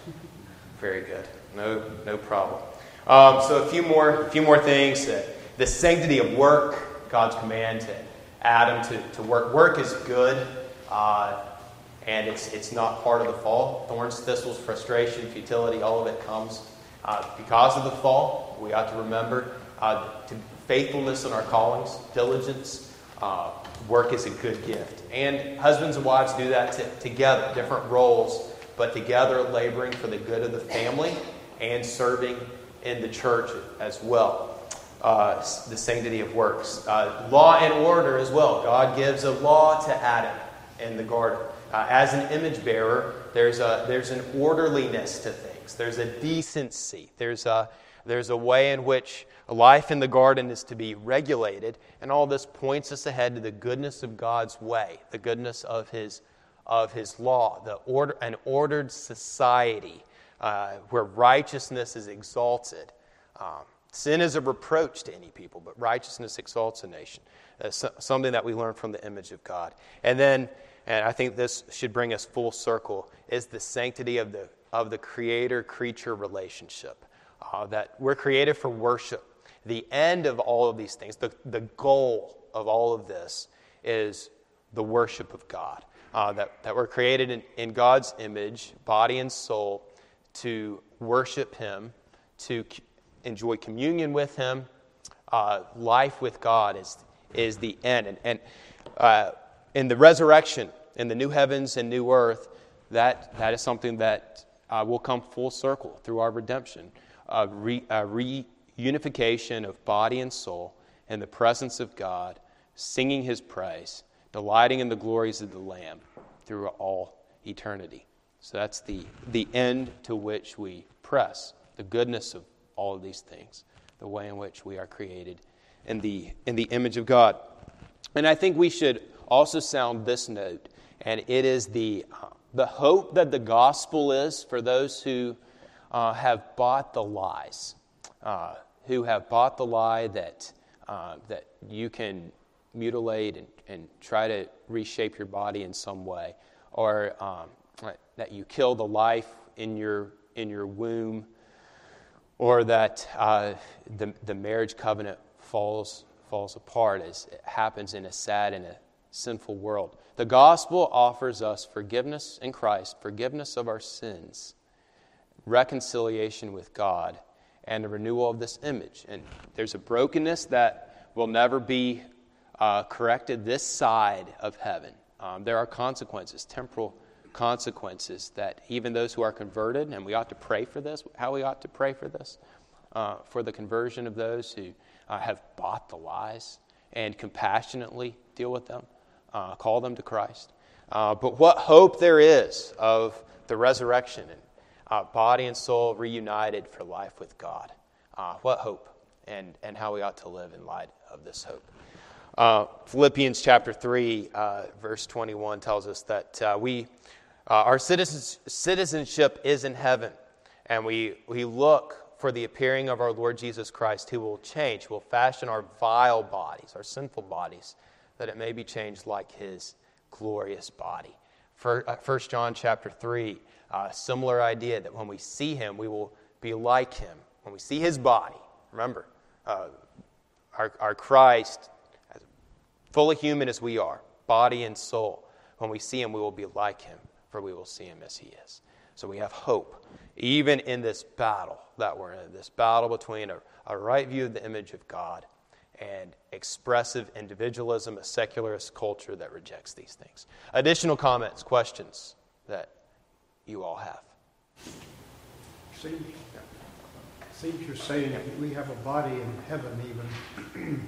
Very good. No no problem. Um, so a few more a few more things. Uh, the sanctity of work, God's command to Adam to, to work. Work is good, uh, and it's it's not part of the fall. Thorns, thistles, frustration, futility, all of it comes uh, because of the fall. We ought to remember uh, to faithfulness in our callings, diligence. Uh, work is a good gift. And husbands and wives do that t- together, different roles, but together laboring for the good of the family and serving in the church as well. Uh, the sanctity of works. Uh, law and order as well. God gives a law to Adam in the garden. Uh, as an image bearer, there's a there's an orderliness to things. There's a decency. There's a there's a way in which life in the garden is to be regulated, and all this points us ahead to the goodness of God's way, the goodness of His of His law, the order an ordered society uh, where righteousness is exalted. Um, Sin is a reproach to any people, but righteousness exalts a nation. That's something that we learn from the image of God. And then, and I think this should bring us full circle, is the sanctity of the of the creator-creature relationship. Uh, that we're created for worship. The end of all of these things, the, the goal of all of this is the worship of God. Uh, that, that we're created in, in God's image, body and soul, to worship Him, to enjoy communion with Him. Uh, life with God is is the end. And, and uh, in the resurrection, in the new heavens and new earth, that that is something that uh, will come full circle through our redemption. Uh, re, uh, reunification of body and soul in the presence of God, singing His praise, delighting in the glories of the Lamb through all eternity. So that's the, the end to which we press, the goodness of all of these things, the way in which we are created in the in the image of God. And I think we should also sound this note, and it is the uh, the hope that the gospel is for those who uh, have bought the lies, uh, who have bought the lie that uh, that you can mutilate and, and try to reshape your body in some way, or um, that you kill the life in your in your womb, or that uh, the the marriage covenant falls falls apart, as it happens in a sad and a sinful world. The gospel offers us forgiveness in Christ, forgiveness of our sins, reconciliation with God, and a renewal of this image. And there's a brokenness that will never be uh, corrected this side of heaven. Um, there are consequences, temporal consequences, that even those who are converted, and we ought to pray for this, how we ought to pray for this, uh, for the conversion of those who uh, have bought the lies, and compassionately deal with them, uh, call them to Christ. Uh, but what hope there is of the resurrection and uh, body and soul reunited for life with God. Uh, what hope, and, and how we ought to live in light of this hope. Uh, Philippians chapter three, uh, verse twenty-one tells us that uh, we, uh, our citizens, citizenship is in heaven, and we, we look for the appearing of our Lord Jesus Christ, who will change, who will fashion our vile bodies, our sinful bodies, that it may be changed like his glorious body. First John chapter three, uh, similar idea that when we see him, we will be like him. When we see his body, remember, uh, our, our Christ, as fully human as we are, body and soul, when we see him, we will be like him, for we will see him as he is. So we have hope, even in this battle that we're in, this battle between a, a right view of the image of God and expressive individualism, a secularist culture that rejects these things. Additional comments, questions that you all have?
Seems, seems you're saying that we have a body in heaven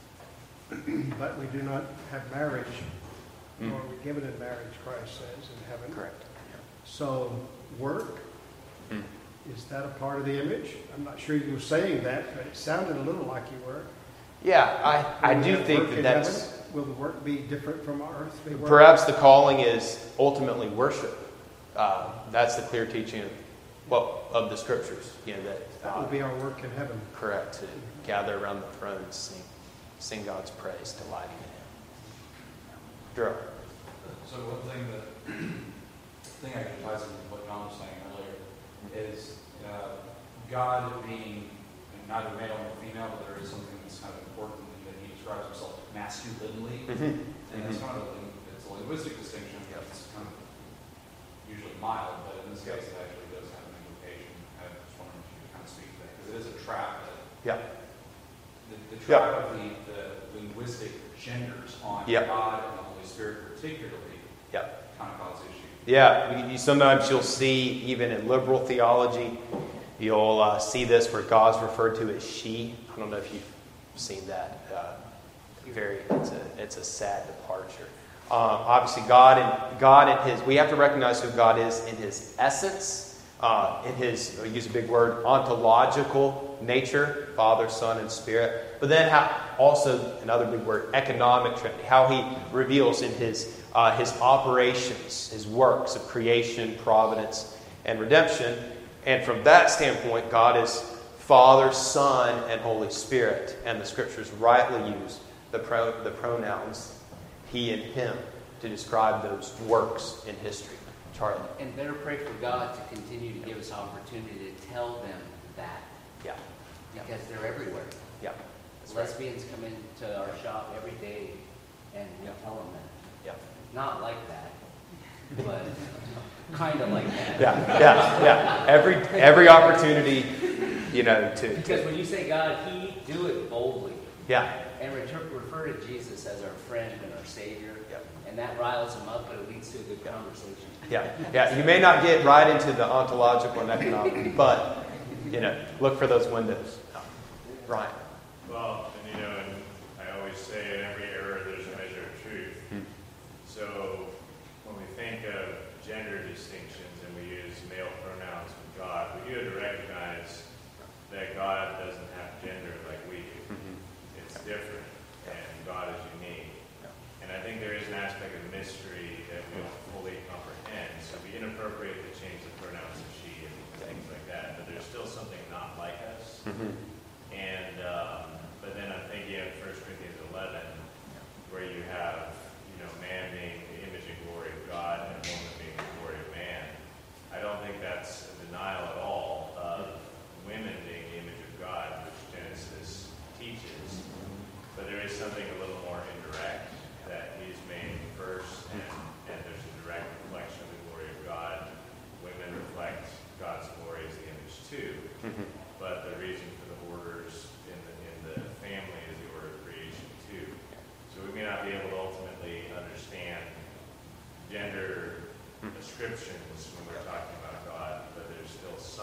even, but we do not have marriage,
Mm.
nor are we given in marriage, Christ says, in heaven.
Correct.
So, work,
Mm.
is that a part of the image? I'm not sure you were saying that, but it sounded a little like you were.
Yeah, I, I
Will we
do
have
think
work
that
in
that's...
heaven? Will the work be different from our earthly work?
Perhaps the calling is ultimately worship. Uh, that's the clear teaching of, well, of the Scriptures. You know that.
That
Uh,
will be our work in heaven.
correct. To gather around the throne and sing, sing God's praise, delighting in Him. Drew.
So one thing that thing I can ties into what John was saying earlier is uh, God being neither male nor female, but there is something that's kind of important that He describes Himself masculinely,
Mm-hmm.
and that's kind of a, it's a linguistic distinction. It's kind of usually mild, but in this case, it actually does have an implication. I just wanted you to kind of speak to that because it is a trap. That
Yeah.
the, the trap
Yeah.
of the, the linguistic genders on
Yeah.
God and the Holy Spirit, particularly,
Yeah.
kind of cause issues.
Yeah. You, you, sometimes you'll see, even in liberal theology, you'll uh, see this where God's referred to as she. I don't know if you've seen that. Uh, very, it's a, it's a sad departure. Uh, obviously, God and God in His, we have to recognize who God is in His essence, uh, in His, I'll use a big word, ontological nature, Father, Son, and Spirit. But then how, also another big word, economic Trinity, how He reveals in His uh, His operations, His works of creation, providence, and redemption. And from that standpoint, God is Father, Son, and Holy Spirit. And the Scriptures rightly use the pro, the pronouns He and Him to describe those works in history. Charlie.
And better pray for God to continue to give us opportunity to tell them that.
Yeah.
Because they're everywhere.
Yeah. That's right.
Lesbians come into our shop every day and we tell them that.
Yeah.
Not like that, but kind of like that.
Yeah. Yeah. Yeah. Every every opportunity, you know, to,
Because
to
when you say God, He, do it boldly.
yeah.
And refer, refer to Jesus as our friend and our Savior.
Yep.
And that riles them up, but it leads to a good conversation.
Yeah. Yeah. You may not get right into the ontological and economic, but you know, look for those windows. Ryan.
Well, and you know, and I always say in every error there's a measure of truth.
Hmm.
So when we think of gender distinctions and we use male pronouns with God, we do have to recognize that God doesn't have gender like we do.
Mm-hmm.
It's different, and God is unique. And I think there is an aspect of mystery that we don't fully comprehend. So it'd be inappropriate to change the pronouns to she and things like that. But there's still something not like us.
Mm-hmm.
And um, but then I'm thinking of First Corinthians eleven, where you have, you know, man being the image and glory of God and woman being the glory of man. I don't think that's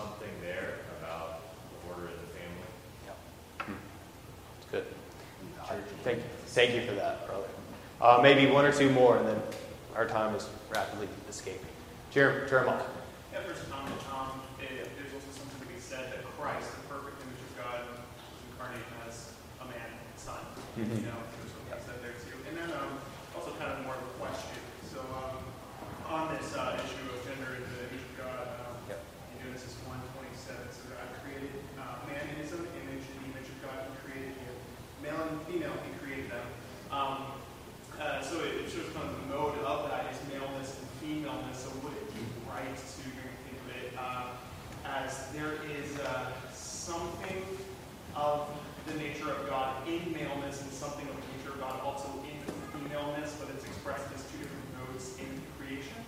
something there about the order of the family.
It's good. Thank you. Thank you for that, brother. Uh, maybe one or two more, and then our time is rapidly escaping. Jeremy, Jeremiah.
Yeah, first comment. Um, it, there's also something to be said that Christ, the perfect image of God, was incarnate as a man, son.
Mm-hmm.
You know, there's something said there too. And then um, also kind of more of a question. So um, on this uh, issue of gender and the image of God, um,
Yep.
in Genesis one twenty-seven, so God created uh, man in his own image, in the image of God he created him. Male and female he created them. Um, uh, so it, it shows kind of the mode of that is maleness and femaleness. So would it be right to think of it uh, as there is uh, something of the nature of God in maleness and something of the nature of God also in femaleness, but it's expressed as two different modes in creation?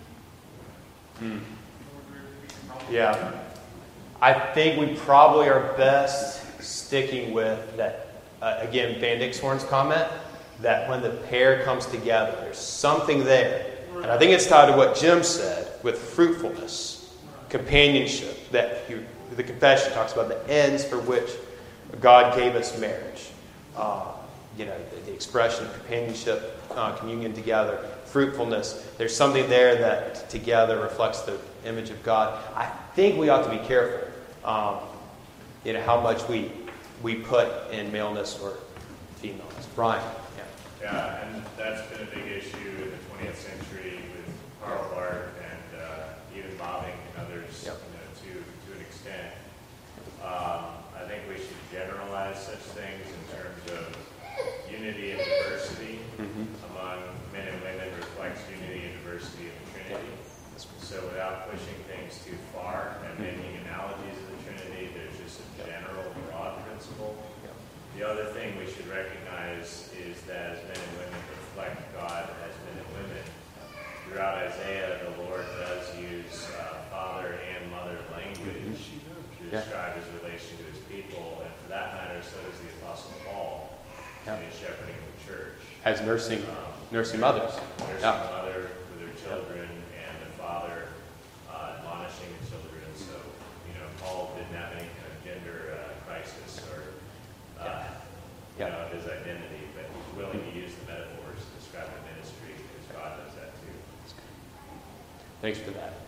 Hmm.
Probably
Yeah. I think we probably are best sticking with that, uh, again, Van Dixhoorn's comment, that when the pair comes together, there's something there. And I think it's tied to what Jim said with fruitfulness, companionship, that you, the confession talks about the ends for which God gave us marriage. Uh, you know, the, the expression of companionship, uh, communion together, fruitfulness. There's something there that together reflects the image of God. I think we ought to be careful, um, you know, how much we we put in maleness or femaleness. Brian. Yeah.
Yeah, and that's been a big issue in the twentieth century with Karl Barth and uh, even Bobbing and others,
Yep.
you know, to to an extent. Um, I think we should generalize such things in terms of unity and diversity
Mm-hmm.
among men and women reflects unity and diversity of the Trinity. So without pushing things too far and making analogies of the Trinity, there's just a general broad principle. The other thing we should recognize is that as men and women reflect God as men and women, throughout Isaiah, the Lord does use uh, father and mother language to
Yeah.
describe his relation to his people, and for that matter, so does the Apostle Paul
Yeah.
in his shepherding of the church.
As nursing,
Um,
nursing mothers.
Nursing
Yeah.
mother with her children and the father uh, admonishing the children. So, you know, Paul didn't have any kind of gender uh, crisis or, uh, you
Yeah.
know, of his identity, but he's willing to use the metaphors to describe the ministry because God does that too.
Thanks for that.